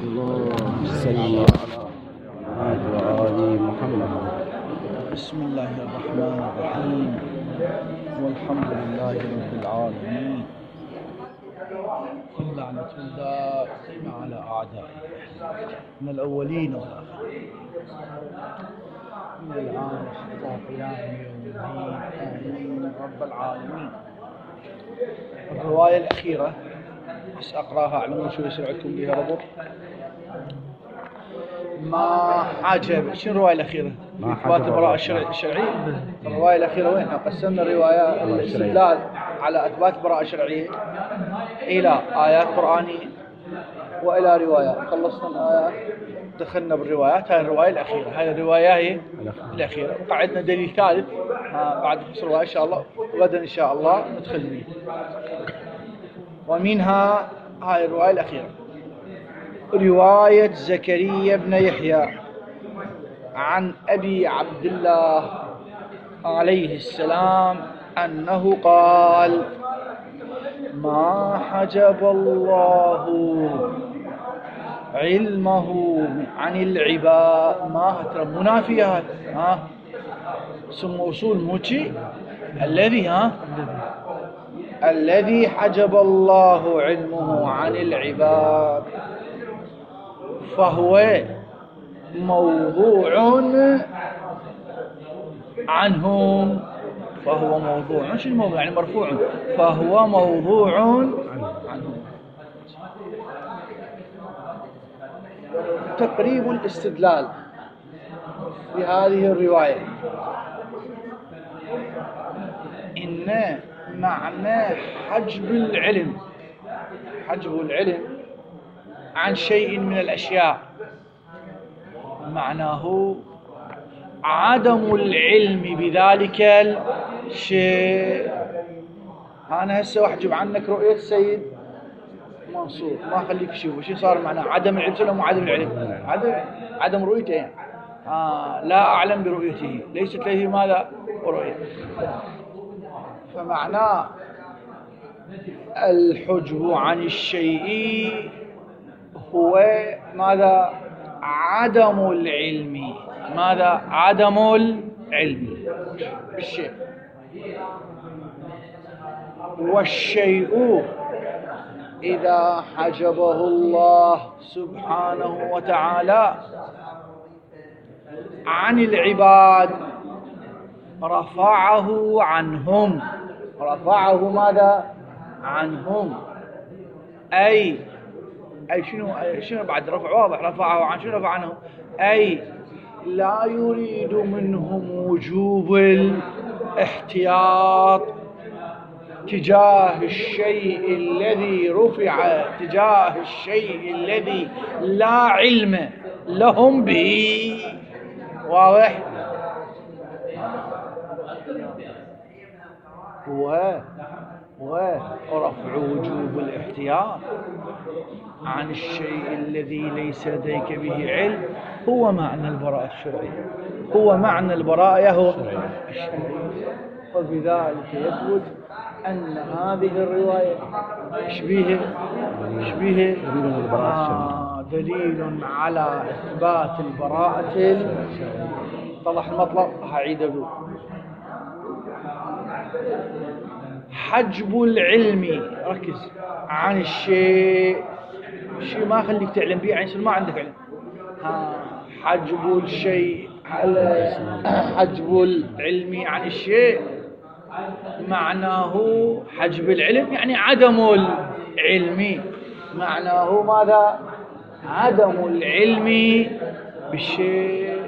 اللهم صل على آل محمد. بسم الله الرحمن الرحيم، والحمد لله رب العالمين، واللعنة الدائمة على أعدائه من الأولين والآخرين من الآن حتى قيام يوم الدين، آمين رب العالمين. الرواية الأخيرة بس أقرأها أعلم شو يسرعكم بها ربط. ما عجب. شنو الرواية الأخيرة؟ إثبات البراءة الشرعية. الرواية الأخيرة وين؟ قسمنا الرواية الاستدلال على إثبات البراءة الشرعية إلى آيات قرآنية وإلى روايات. خلصنا الآيات دخلنا بالروايات. هاي الرواية الأخيرة، هاي الرواية هي الأخيرة. وقعدنا دليل ثالث بعد فصل الرواية إن شاء الله، وغدا إن شاء الله ندخل به. ومنها هاي الرواية الأخيرة رواية زكريا بن يحيى عن أبي عبد الله عليه السلام أنه قال: ما حجب الله علمه عن العباد. ما ترى منافيات ثم وصول موتي الذي حجب الله علمه عن العباد فهو موضوع عنهم. فهو موضوع، شو الموضوع؟ يعني مرفوع. فهو موضوع عنهم. تقريب الاستدلال في هذه الرواية إن معنى حجب العلم عن شيء من الأشياء معناه عدم العلم بذلك الشيء. أنا هسه أحجب عنك رؤية السيد منصور، ما أخليك تشوفه. شو صار معناه؟ عدم العلم ولا مو عدم العلم؟ عدم رؤيته يعني. لا أعلم برؤيته، ليست له ماذا؟ رؤية. فمعناه الحجب عن الشيء هو ماذا؟ عدم العلم. ماذا؟ عدم العلم بالشيء. والشيء إذا حجبه الله سبحانه وتعالى عن العباد رفعه عنهم. رفعه ماذا؟ عنهم. أي شنو بعد رفع؟ واضح. رفعه عن شنو؟ رفع عنهم أي لا يريد منهم وجوب الاحتياط تجاه الشيء الذي رفع، تجاه الشيء الذي لا علم لهم به. واضح؟ ورفع وجوب الاحتياط عن الشيء الذي ليس لديك به علم هو معنى البراءة الشرعية، هو معنى البراءة الشرعية. وبذلك يثبت أن هذه الرواية شبيه دليل على إثبات البراءة الشرعية. طلع المطلب. هعيد أقول: حجب العلم، ركز، عن الشيء ما خليك تعلم به، يعني ما عندك علم. حجب الشيء، حجب العلم عن الشيء معناه حجب العلم يعني عدم العلم. معناه ماذا؟ عدم العلم بالشيء.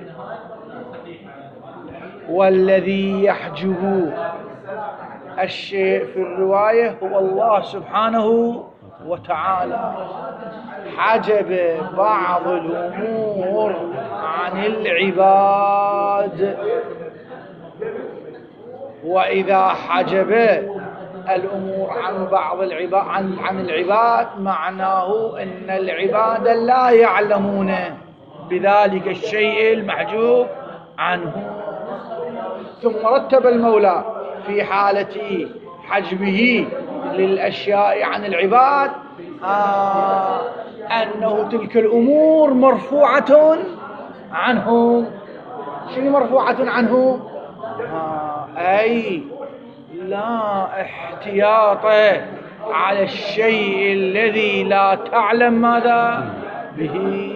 والذي يحجب الشيء في الرواية هو الله سبحانه وتعالى. حجب بعض الأمور عن العباد، وإذا حجب الأمور عن بعض العباد عن العباد معناه أن العباد لا يعلمون بذلك الشيء المحجوب عنه. ثم رتب المولى في حالة حجبه للأشياء عن العباد أنه تلك الأمور مرفوعة عنهم. شنو مرفوعة عنهم؟ أي لا احتياط على الشيء الذي لا تعلم ماذا به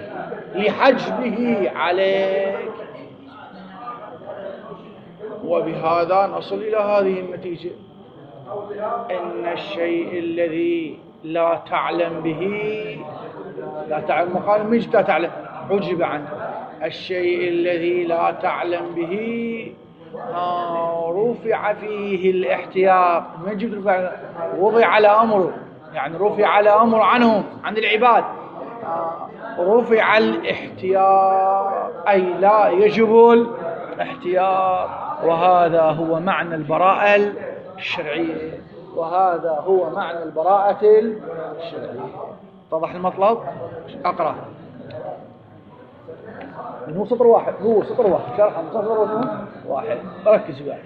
لحجبه عليك. وبهذا نصل إلى هذه النتيجة، إن الشيء الذي لا تعلم به، لا تعلم مقال مش تعلم، حجب عنه. الشيء الذي لا تعلم به رفع فيه الاحتياط، ما جبت رفع، وضع على أمره، يعني رفع على أمر عنهم عن العباد، رفع الاحتياط أي لا يجب الاحتياط. وهذا هو معنى البراءة الشرعية، وهذا هو معنى البراءة الشرعية. اتضح المطلب؟ أقرأ. هو سطر واحد، هو سطر واحد، شرحه سطر واحد، ركز بقى.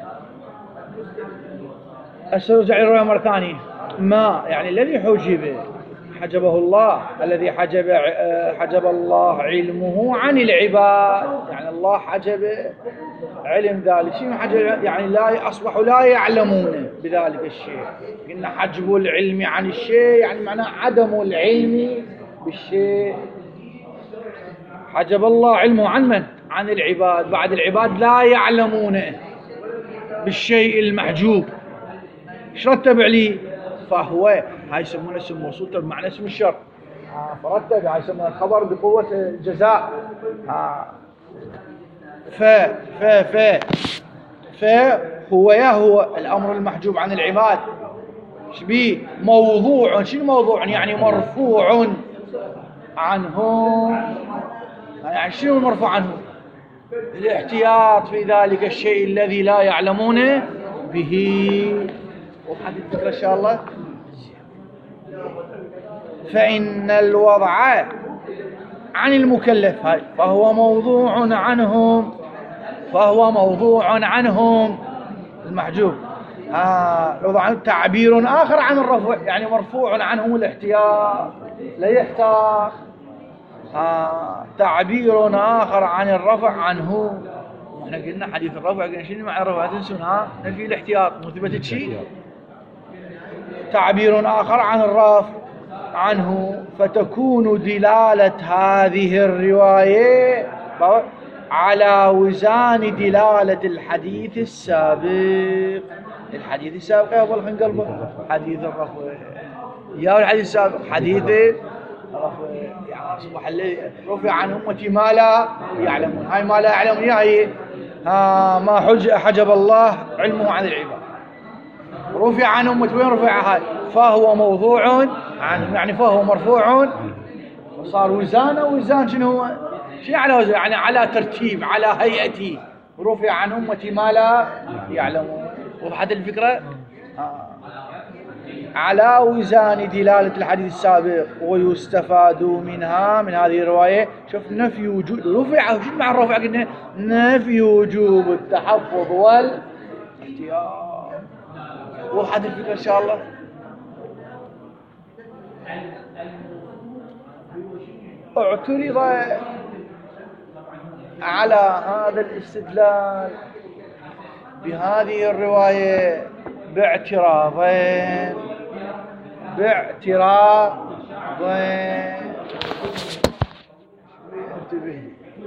أرجع للرواية مرة ثانية. ما يعني الذي حجبه الله، الذي حجب الله علمه عن العباد، يعني الله حجب علم ذلك. شنو حجب؟ يعني لا أصبحوا لا يعلمون بذلك الشيء. إن حجب العلم عن الشيء يعني معناه عدم العلم بالشيء. حجب الله علمه عن من؟ عن العباد. بعد العباد لا يعلمون بالشيء المحجوب. ايش رتب عليه؟ فهو، هاي يسمونه اسم موصول بمعنى اسم الشرط. فرتب، هاي يسمونه الخبر بقوة الجزاء. هو الأمر المحجوب عن العباد شبيه موضوع. شنو موضوع؟ يعني مرفوع عنهم. يعني شنو المرفوع عنهم؟ الاحتياط في ذلك الشيء الذي لا يعلمون به. وحد الفكرة إن شاء الله. فإن الوضع عن المكلف فهو موضوع عنهم المحجوب. الوضع تعبير آخر عن الرفع، يعني مرفوع عنهم الاحتياط، لا يحتاط. تعبير آخر عن الرفع عنه. احنا قلنا حديث الرفع، قلنا شنو معنى الرفع؟ تنسون نفي الاحتياط، مثبت شيء. تعبير آخر عن الرفع عنه، فتكون دلالة هذه الرواية على وزان دلالة الحديث السابق. الحديث السابق يا أبو الخن قلبه حديث الرفع، يا الحديث السابق حديث الرفع. يعني أصبح الذي رفع عن أمتي ما لا يعلمون. هاي ما لا يعلمون هي ما حجب الله علمه عن العباد. رفع عن أمتي، وين رفع هاي؟ فهو موضوع عنه، يعني فهو مرفوع. وصار وزان شنو هو؟ شيء على وزن، يعني على ترتيب، على هيئتي. رفع عن أمتي ما لا يعلمون. وضحت الفكرة؟ على وزان دلالة الحديث السابق. ويستفاد منها، من هذه الرواية، شوف نفي وجود رفع. شو مع الرفع؟ قلنا نفي وجوب التحفظ والاحتياط. وضحت الفكرة إن شاء الله. اعترض على هذا الاستدلال بهذه الرواية باعتراضين. انتبه.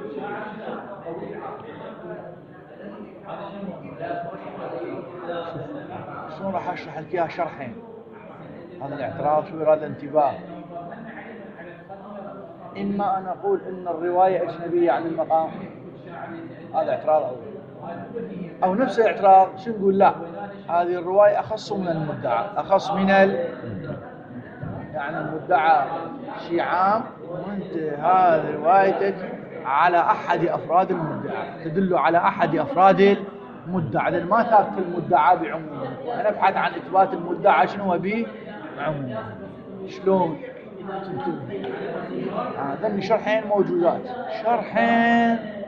شلون راح اشرح لك اياها شرحين؟ هذا الاعتراض شو يراد انتباه. إما أن أقول إن الرواية أجنبية عن المقام، هذا اعتراض أول. أو نفس الاعتراض شو نقول؟ لا، هذه الرواية أخص من المدعى، أخص من يعني المدعى شيء عام، وأنت هذه روايتك على أحد أفراد المدعى، تدل على أحد أفراد المدعى، لأن ما ثابت المدعى بعمومه. أنا أبحث عن إثبات المدعى شنو هو بعمومه. شلون؟ هذني شرحين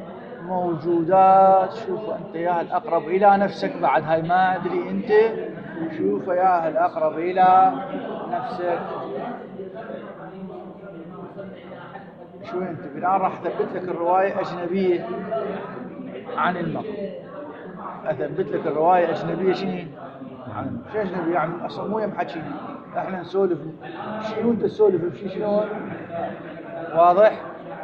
موجودات. شوفوا أنت يا الأقرب إلى نفسك بعد. هاي ما أدري أنت شوف يا الأقرب إلى نفسك. شو أنت الآن راح أثبت لك الرواية أجنبية عن المقام، أثبت لك الرواية أجنبية شنو؟ شو أجنبي يعني أصلا مو يم حكينا، إحنا نسولف شنو أنت تسولف بشي شنو؟ واضح؟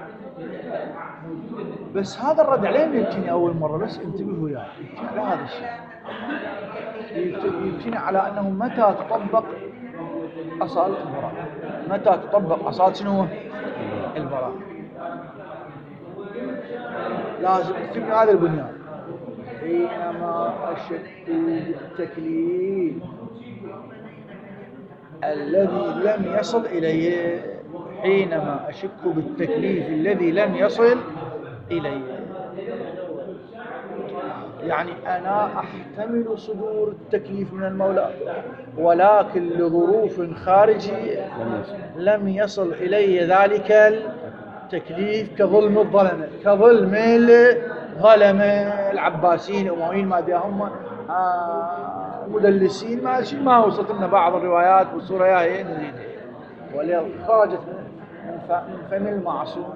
بس هذا الرد عليه يمكن أول مرة، بس انتبهوا وياي يمكن على هذا الشيء، يمكن على أنه متى تطبق أصالة البراءة، متى تطبق أصالة شنو؟ البراءة. لازم تبني هذا البنيان. حينما أشك بالتكليف الذي لم يصل إليه، حينما أشك بالتكليف الذي لم يصل إليه، يعني أنا أحتمل صدور التكليف من المولى، ولكن لظروف خارجية لم يصل إلي ذلك التكليف، كظلم الظلمة، كظلم الظلمة العباسيين الأمويين ما ديهم مدلسين، ما وصلت لنا بعض الروايات والصورة هي نزيد، ولذلك خرجت من فم المعصوم.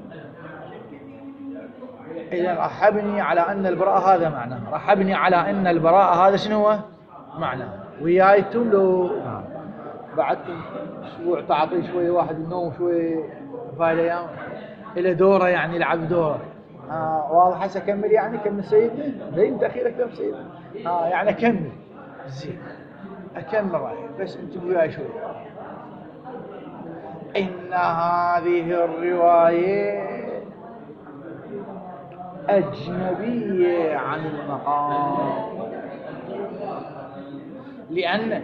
إذا راح أبني على أن البراءة هذا معناه، راح أبني على أن البراءة هذا شنو هو معناه. ويايتم لو بعدكم أسبوع تعطي شوية واحد النوم شوية فايليان إلى دوره، يعني يلعب دوره. واضح. هسه أكمل يعني كمل سيدنا، لين تأخيرك كم سيدنا. يعني أكمل زين، أكمل رايح، بس انتبهوا وياي شوي. إن هذه الرواية أجنبية عن المقام، لأن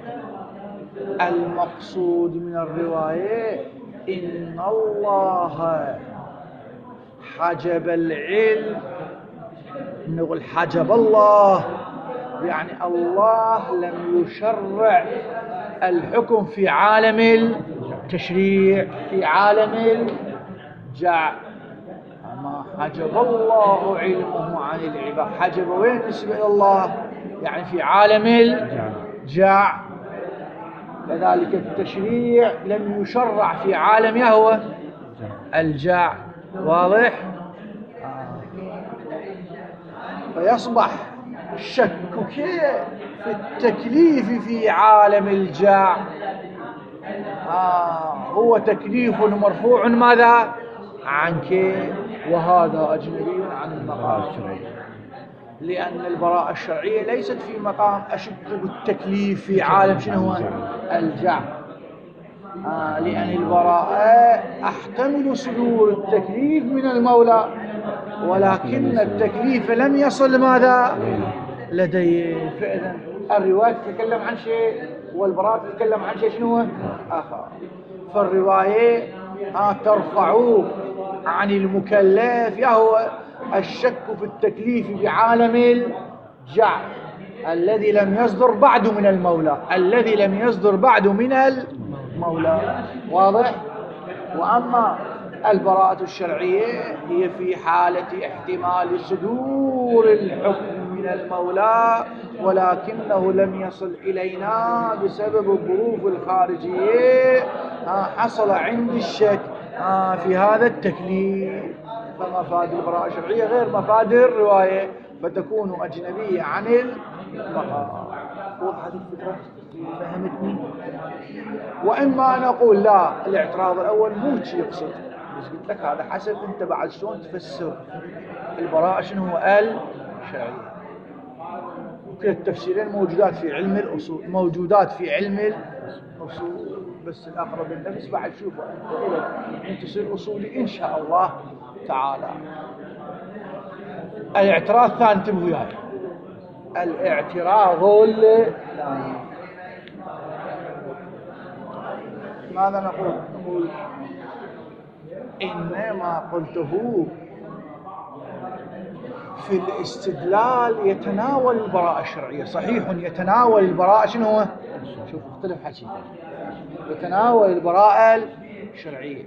المقصود من الرواية إن الله حجب العلم، نقول حجب الله يعني الله لم يشرع الحكم في عالم التشريع، في عالم الجعل. ما حجب الله علمه عن العباد، حجب وين نسبة إلى الله؟ يعني في عالم الجعل. كذلك التشريع لم يشرع في عالم يهوى الجعل. واضح؟ فيصبح الشك في التكليف في عالم الجعل هو تكليف مرفوع ماذا؟ عنك، وهذا أجنبي عن المقام الشرعي، لأن البراءة الشرعية ليست في مقام أشك بالتكليف في عالم شنو هو الجعل. لأن البراءة أحتمل صدور التكليف من المولى، ولكن التكليف لم يصل ماذا؟ لديه. فإذا الرواية تتكلم عن شيء والبراءة تتكلم عن شيء شنو آخر. فالرواية ترفع عن المكلف يهو الشك في التكليف بعالم الجعل الذي لم يصدر بعد من المولى، الذي لم يصدر بعد من المولى. واضح؟ وأما البراءة الشرعية هي في حالة احتمال صدور الحكم من المولى، ولكنه لم يصل إلينا بسبب الظروف الخارجية، حصل عندي الشك في هذا التكليف. فمفاد البراءة الشرعية غير مفاد الرواية، فتكون أجنبية عن المقام. وضحت الفكرة؟ فهمتني؟ وإما نقول لا، الاعتراض الأول مو شيء يقصد، بس قلت لك هذا حسب أنت بعد شلون تفسر البراءة شنو هو الشرعية. وكل التفسيرين موجودات في علم الأصول، موجودات في علم الأصول، بس الأقرب للنفس بعد شوفه أنت تصير أصولي إن شاء الله تعالى. الاعتراض الثاني انتبهوا وياي، الاعتراض الثاني ماذا نقول؟ نقول إنما قلته في الاستدلال يتناول البراءة الشرعية، صحيح يتناول البراءة شنو هو؟ شوف اختلف حكي، يتناول البراءة الشرعية،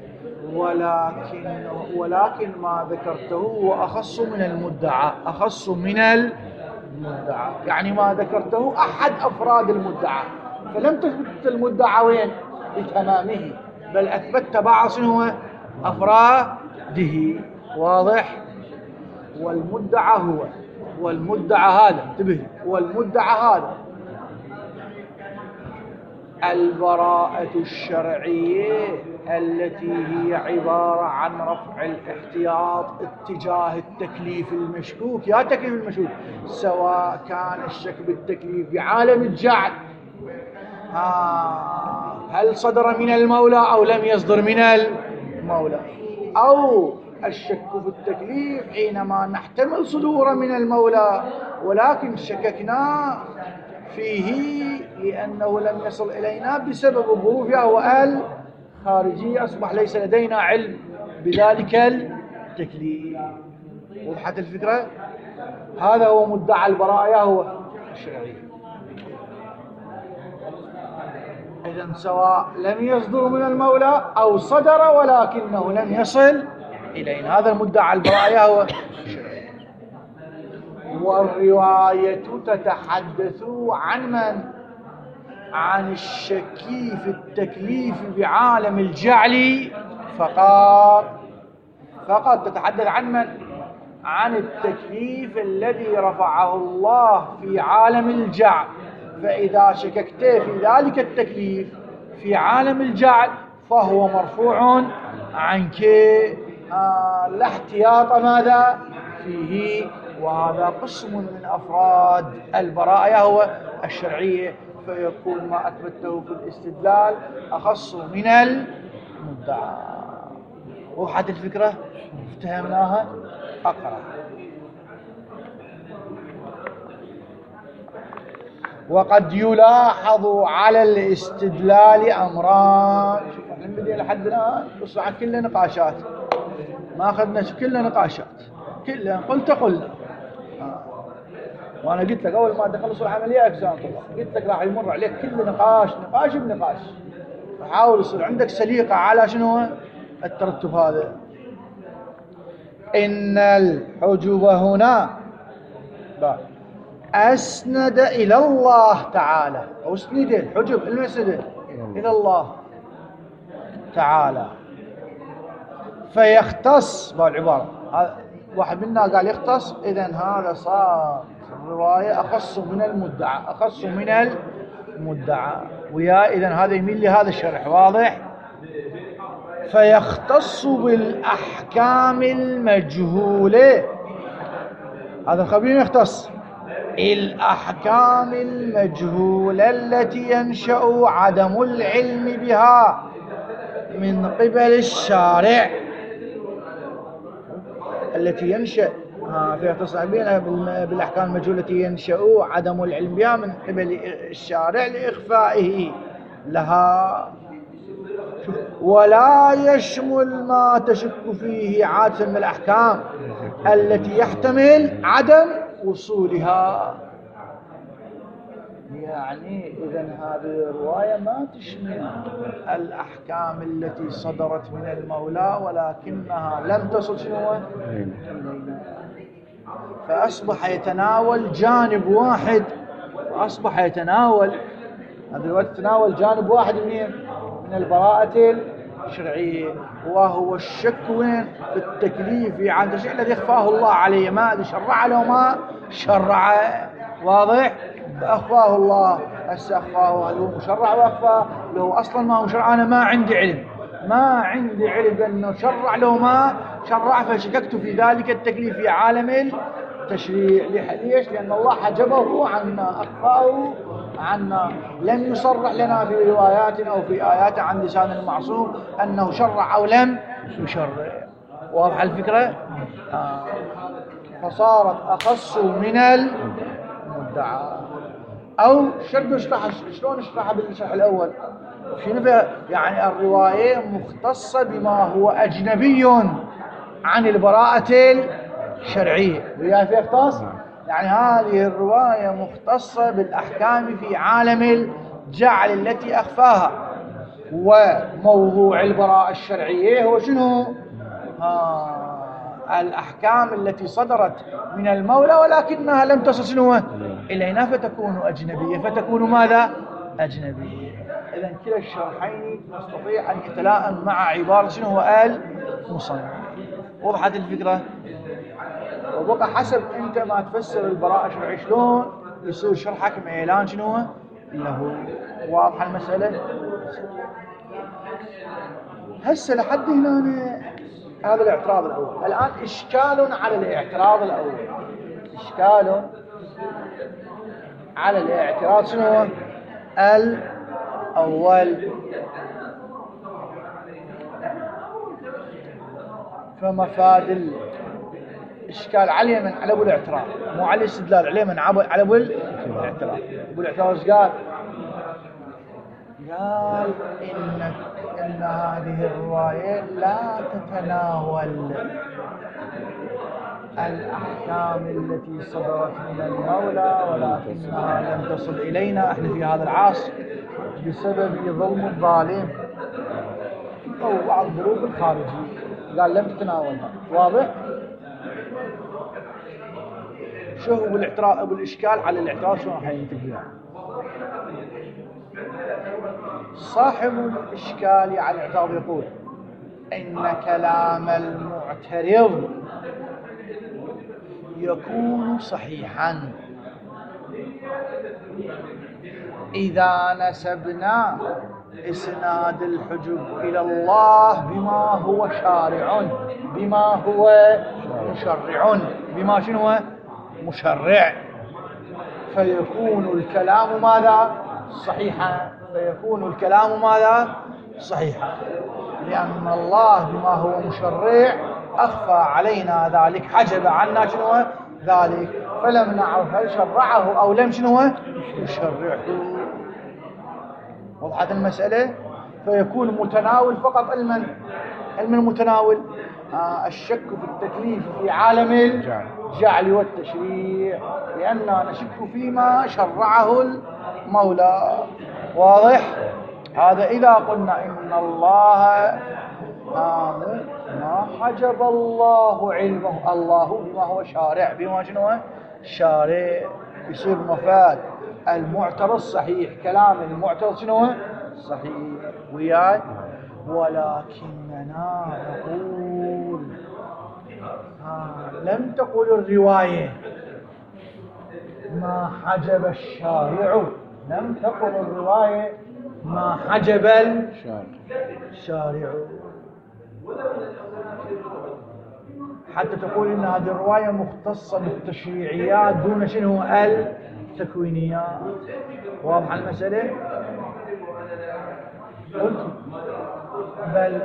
ولكن ما ذكرته هو أخص من المدعى، أخص من المدعى، يعني ما ذكرته أحد أفراد المدعى، فلم تثبت المدعى وين بتمامه، بل أثبتت بعض شنو أفراده. واضح؟ والمدعى هو، والمدعى هذا انتبه، والمدعى هذا البراءة الشرعية التي هي عبارة عن رفع الاحتياط اتجاه التكليف المشكوك. يا تكليف المشكوك سواء كان الشك بالتكليف بعالم الجعل، هل صدر من المولى أو لم يصدر من المولى، أو الشك في التكليف حينما نحتمل صدوره من المولى ولكن شككنا فيه لأنه لم يصل إلينا بسبب الظروف أو الخارجية، أصبح ليس لدينا علم بذلك التكليف. وضحت الفكرة؟ هذا هو مدعى البراءة هو الشرعي. إذن سواء لم يصدر من المولى أو صدر ولكنه لم يصل إلينا، هذا المدعى البراءة هو الشرعي. والرواية تتحدث عن من؟ عن الشك في التكليف بعالم الجعل فقط تتحدث عن من؟ عن التكليف الذي رفعه الله في عالم الجعل. فإذا شككت في ذلك التكليف في عالم الجعل فهو مرفوع عنك، لا احتياط ماذا فيه. وهذا قسم من أفراد البراءة هو الشرعية، فيكون ما أثبته في الاستدلال أخص من المدعى. وضحت الفكرة؟ افتهمناها؟ أقرأ. وقد يلاحظ على الاستدلال أمران. شوف احنا بدينا لحد الآن بص عن كل نقاشات، ما أخذنا كل نقاشات، كلها قلنا. وأنا قلت لك أول ما تخلص العملية أجزاء طبعا، قلت لك راح يمر عليك كل نقاش بنقاش، حاول يصير عندك سليقة على شنو الترتب هذا. إن الحجب هنا أسند إلى الله تعالى، أو اسند الحجب المسند إلى الله تعالى، فيختص بالعبارة. واحد منا قال يختص، إذن هذا صار الرواية أخص من المدعى ويا إذن هذا يميل لهذا الشرح. واضح؟ فيختص بالأحكام المجهولة، هذا الخبير يختص الأحكام المجهولة التي ينشأ عدم العلم بها من قبل الشارع، التي ينشأ فيختص بها بالأحكام المجهولة التي ينشأ عدم العلم بها من قبل الشارع لإخفائه لها، ولا يشمل ما تشك فيه عادة من الأحكام التي يحتمل عدم وصولها. يعني إذن هذه الرواية ما تشمل الأحكام التي صدرت من المولى ولكنها لم تصل شنو إلينا، فأصبح يتناول جانب واحد، وأصبح يتناول هذه الرواية تتناول جانب واحد من البراءة الشرعية، وهو الشك وين في التكليف عند الشيء الذي اخفاه الله عليه، ما أدري شرع له ما شرع. واضح؟ أخفاه الله، أخفاه، هل هو مشرع وأخفاه له أصلا ما هو مشرع؟ أنا ما عندي علم بأنه شرع له ما شرع، فشككت في ذلك التكليف في عالم التشريع. ليش؟ لأن الله حجبه عنا، أخفاه عنا، لم يصرح لنا في روايات أو في آيات عن لسان المعصوم أنه شرع أو لم يشرع. واضح الفكرة؟ فصارت أخص من المدعى. أو شلون اشرح بالشرح الأول؟ يعني الرواية مختصة بما هو أجنبي عن البراءة الشرعية، وياي في اختص؟ يعني هذه الرواية مختصة بالأحكام في عالم الجعل التي أخفاها، وموضوع البراءة الشرعية هو شنو؟ الأحكام التي صدرت من المولى ولكنها لم تصل شنو إلينا فتكون أجنبية، فتكون ماذا؟ أجنبية. إذن كلا الشرحين نستطيع أن يتلائم مع عبارة شنو المصنف. وضحت الفكرة؟ وبقى حسب أنت ما تفسر البراءة الشرعية شلون يصير شرحك ميلان شنو له. واضحة المسألة؟ هسه لحد هنا هذا الاعتراض الأول. الآن إشكال على الاعتراض الأول، إشكال على الاعتراض شنو الأول. فمفاد الإشكال على من على أبو الاعتراض، مو على الاستدلال، على من على أبو الاعتراض. أبو الاعتراض ايش قال؟ قال إن هذه الرواية لا تتناول الأحكام التي صدرت من المولى ولكنها لم تصل إلينا احنا في هذا العصر بسبب ظلم الظالم أو بعض الظروف الخارجية. قال لم تتناولها. واضح؟ شو هو الاعتراض؟ أبو الإشكال على الاعتراض شو راح ينتهي؟ صاحب الإشكال على الاعتراض يقول إن كلام المعترض يكون صحيحا إذا نسبنا إسناد الحجب إلى الله بما هو شارع، بما هو مشرع، بما شنو مشرع، فيكون الكلام ماذا؟ صحيحا. فيكون الكلام ماذا؟ صحيحا، لأن الله بما هو مشرع أخفى علينا ذلك، حجب عنا شنو ذلك، فلم نعرف هل شرعه أو لم شنو يشرعه. وضحت المسألة؟ فيكون متناول فقط علم المتناول الشك في التكليف في عالم الجعل والتشريع، لأننا نشك فيما شرعه المولى. واضح؟ هذا إذا قلنا إن الله ما حجب الله علمه، الله بما هو شارع، بما شنو شارع، يصير مفاد المعترض صحيح، كلام المعترض شنو صحيح وياي. ولكننا نقول لم تقل الرواية ما حجب الشارع، لم تقل الرواية ما حجب الشارع، حتى تقول إن هذه الرواية مختصة بالتشريعيات دون شنو التكوينيات. واضح المسألة؟ قلت بل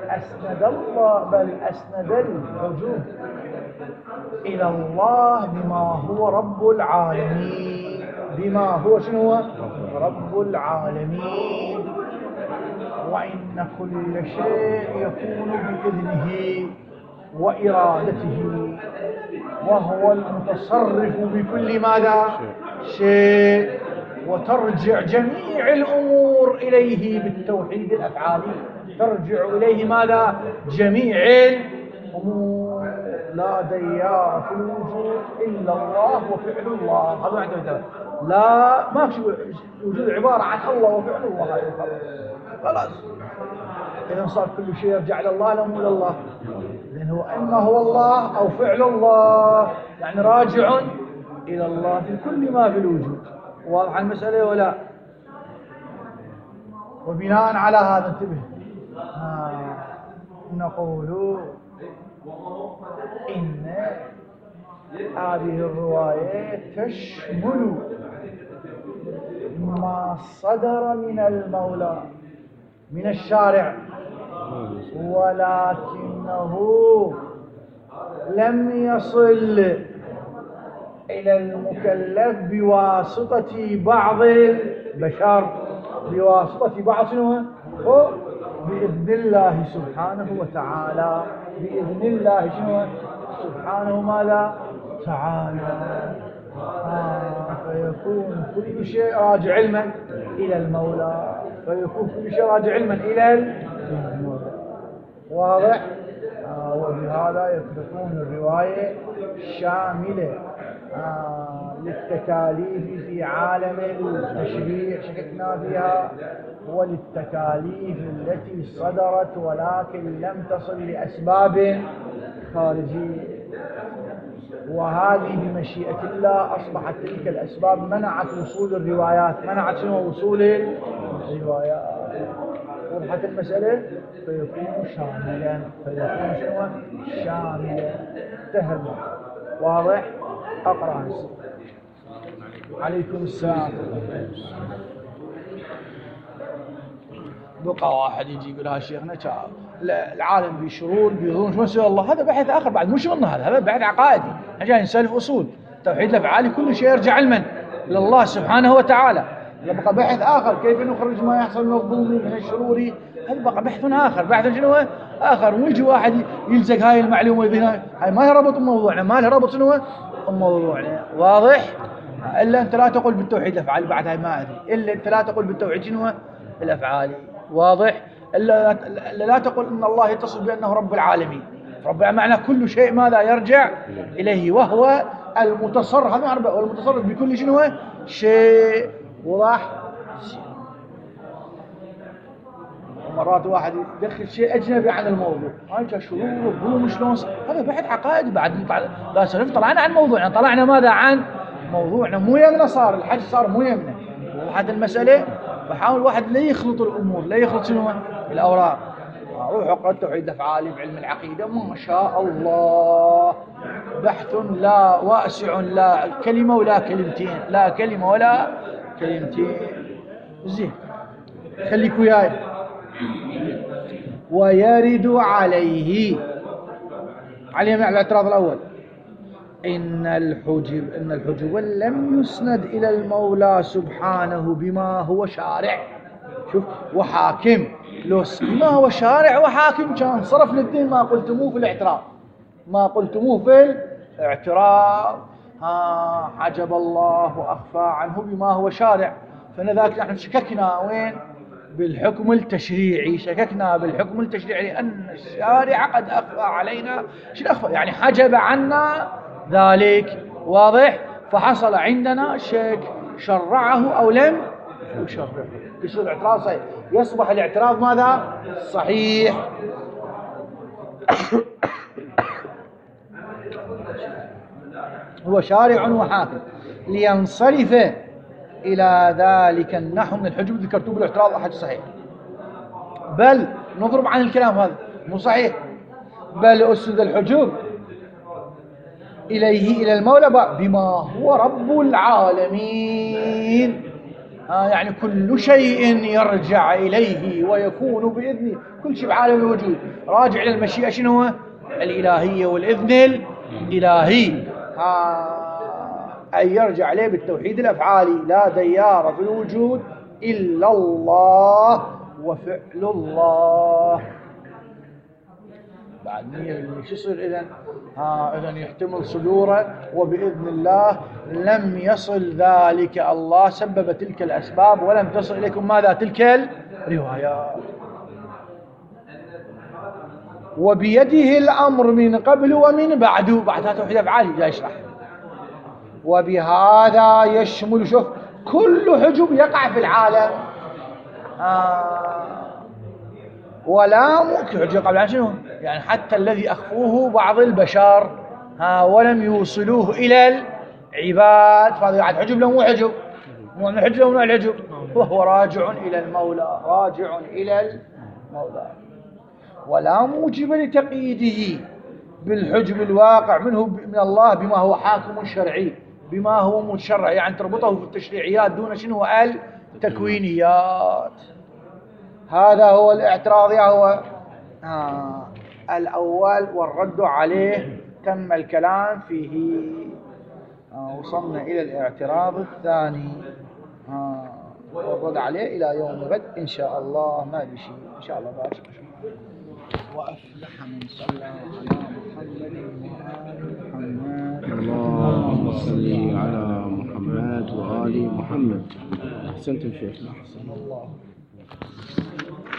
أسند الوجود إلى الله بما هو رب العالمين، بما هو شنو رب العالمين، وإن كل شيء يكون بإذنه وإرادته، وهو المتصرف بكل ماذا شيء، وترجع جميع الأمور إليه بالتوحيد الأفعالي، ترجع إليه ماذا جميع الأمور، لا ديار في الوجود إلا الله وفعل الله. هذا عنده لا ما في وجود عبارة عن الله وفعل الله، خلاص. إذا صار كل شيء يرجع إلى الله لا مو إلى الله، لأنه إما هو الله أو فعل الله، يعني راجع إلى الله في كل ما في الوجود. واضح المسألة ولا؟ وبناء على هذا انتبه، نقول إن هذه الرواية تشمل ما صدر من المولى من الشارع، ولكنه لم يصل إلى المكلف بواسطة بعض البشر، بواسطة بعض شنو؟ بإذن الله سبحانه وتعالى، بإذن الله شنو؟ سبحانه ماذا؟ تعالى. فيكون كل شيء راجع علما إلى المولى، فيكون كل شيء راجع علما إلى المولى. واضح؟ وبهذا يتركون الرواية شاملة للتكاليف في عالم التشريع شككنا بها، وللتكاليف التي صدرت ولكن لم تصل لأسباب خارجية، وهذه بمشيئة الله أصبحت تلك الأسباب منعت وصول الروايات، منعت شنو وصول الروايات. وضحت المسألة؟ فيكون شاملا، فيكون شنو شاملا. انتهى. واضح؟ أقرأ هسه. عليكم السلام. بقى واحد يجي يقول ها شيخنا العالم بشرور بيظن شو مسوي الله، هذا بحث آخر بعد، مو شغلنا هذا بحث عقائدي. احنا جاي نسولف أصول توحيد الأفعال، كل شيء يرجع لمن؟ لله سبحانه وتعالى. بقى بحث آخر كيف نخرج ما يحصل من الظلم من الشرور، هذا بقى بحث آخر، بحث شنو آخر. ويجي واحد يلزق هاي المعلومة يذهنها، هاي ما لها ربط بموضوعنا، ما لها ربط شنو بموضوعنا. واضح؟ إلا أنت لا تقول بالتوحيد الأفعال، بعد هاي ما أدري، إلا أنت لا تقول بالتوحيد شنو الأفعال. واضح؟ إلا لا تقول إن الله يتصل بأنه رب العالمين. رب معنى كل شيء ماذا يرجع إليه، وهو المتصرف، هذا معنى والمتصرف بكل شنو شيء. واضح؟ مرات واحد يدخل شيء أجنبي عن الموضوع، هاي كشرور وظلم شلون، هذا بحث عقائدي بعد. لا سلف طلعنا عن موضوعنا، طلعنا ماذا عن موضوعنا، مو يمنا صار الحج، صار مو يمنا. وضحت المسألة؟ فحاول واحد لا يخلط الأمور، لا يخلط شنو الأوراق. روح اقرأ توحيد الأفعال بعلم العقيدة، ما شاء الله بحث لا واسع، لا كلمة ولا كلمتين، لا كلمة ولا كلمتين. زين خليك وياي. ويرد عليه من الاعتراض الأول إن الحجب لم يسند إلى المولى سبحانه بما هو شارع. شوف وحاكم، لو بما هو شارع وحاكم كان صرف للدين ما قلتموه في الاعتراض، ما قلتموه في الاعتراض. حجب الله وأخفى عنه بما هو شارع. فلذلك نحن شككنا وين؟ بالحكم التشريعي، شككنا بالحكم التشريعي لأن الشارع قد أخفى علينا. شو أخفى؟ يعني حجب عنا ذلك. واضح؟ فحصل عندنا شك، شرعه أو لم يشرعه. يصير الاعتراض صحيح، يصبح الاعتراض ماذا؟ صحيح. هو شارع وحاكم لينصرف إلى ذلك النحو من الحجب ذكرتوه بالاعتراض أحد صحيح. بل نضرب عن الكلام هذا مو صحيح، بل أسد الحجب إليه إلى المولى بما هو رب العالمين. يعني كل شيء يرجع إليه ويكون بإذنه، كل شيء بعالم الوجود راجع إلى المشيئة شنو الإلهية والإذن الإلهي. أن يرجع عليه بالتوحيد الأفعالي. لا ديار في الوجود إلا الله وفعل الله. بعد شو يصير إذن؟ إذن يحتمل صدوره وبإذن الله لم يصل ذلك، الله سبب تلك الأسباب ولم تصل إليكم ماذا؟ تلك الروايات. وبيده الأمر من قبل ومن بعد، بعدها توحيد أفعالي جاي يشرح. وبهذا يشمل، شوف كل حجب يقع في العالم. ولا ممكن حجب يقع في العالم شنو؟ يعني حتى الذي أخفوه بعض البشر ولم يوصلوه إلى العباد، فهذا يعني حجب له مو حجب، مو من الحجب له من الحجب، وهو راجع إلى المولى، راجع إلى المولى. ولا موجب لتقييده بالحجب الواقع منه من الله بما هو حاكم شرعي، بما هو متشرع، يعني تربطه في التشريعيات دون شنو التكوينيات. هذا هو الاعتراض، هو الأول، والرد عليه تم الكلام فيه. وصلنا إلى الاعتراض الثاني، والرد عليه إلى يوم غد إن شاء الله. ما بشيء إن شاء الله باكر. وأفلح من صلى على محمد وآل محمد. اللهم صل على محمد وآل محمد. أحسنتم شيخنا. أحسن الله.